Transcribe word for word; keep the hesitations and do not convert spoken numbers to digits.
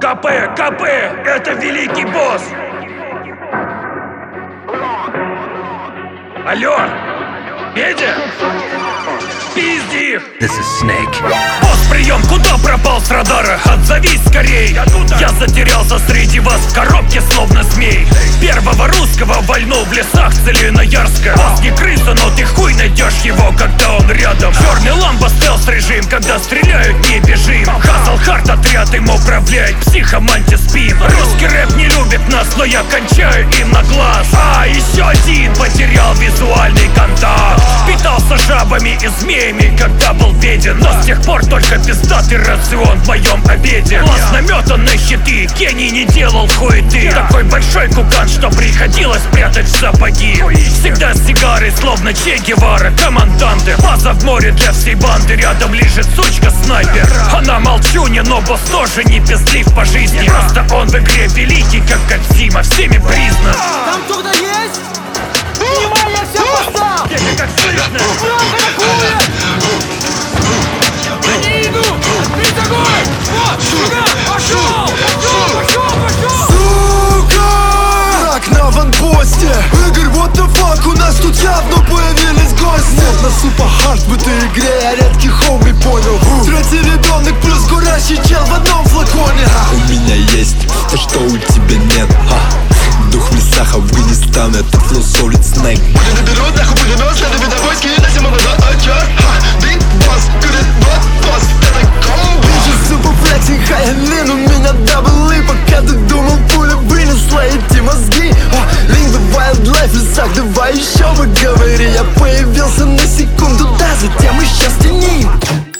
КП, КП, это великий босс! Алло, Федя? Пизди их! This is Snake. Босс, прием, куда пропал с радара? Отзовись скорей! Я затерялся среди вас в коробке, словно змей. Первого русского вольнул в лесах Целиноярска. Босс не крыса, но ты хуй найдешь его, когда он рядом. Черный ламбо, стелс режим, когда стреляют, не бежим. Хасл хард отряд им управляет психомантис спим. Русский рэп не любит нас, но я кончаю им на глаз. А, еще один потерял визуальный контакт. Питался жабами и змеями, когда был беден. Но с тех пор только пиздатый рацион в моем обеде. Глаз наметан на щиты, гений не делал хуеты. Такой большой кукан, что приходилось прятать в сапоги. Всегда с сигарой, словно Че Гевара, команданты. База в море для всей банды, рядом лежит сучка снайпер. Она молчунья, но босс тоже не пиздлив по жизни. Просто он в игре великий, как Кодзима, всеми признан. Там кто-то есть? Внимание, всем постам! Как слышно? Они идут! Отбить огонь! Вот, сюда! Пошел! Пошел! Пошел! Пошел! Сука! Враг на ванпосте. Игорь, what the fuck, у нас тут явно появились гости. Нет на супа хард в этой игре, я редкий хоуми понял. Третий ребенок плюс курящий чел в одном флаконе. У меня есть то, что у тебя нет. Ха. Дух в лесах Афганистана, это флоу солид Snake. Пули доберут, нахуй пулемет, следы видовой, скинет на зиму вода, отчет. Big boss, good not boss, это коу. Bitches super flexing, high and lean, у меня дабл и пока ты думал, пуля вынесла эти мозги. Link the wildlife в лесах, давай еще поговори. Я появился на секунду, да, затем исчез в тени.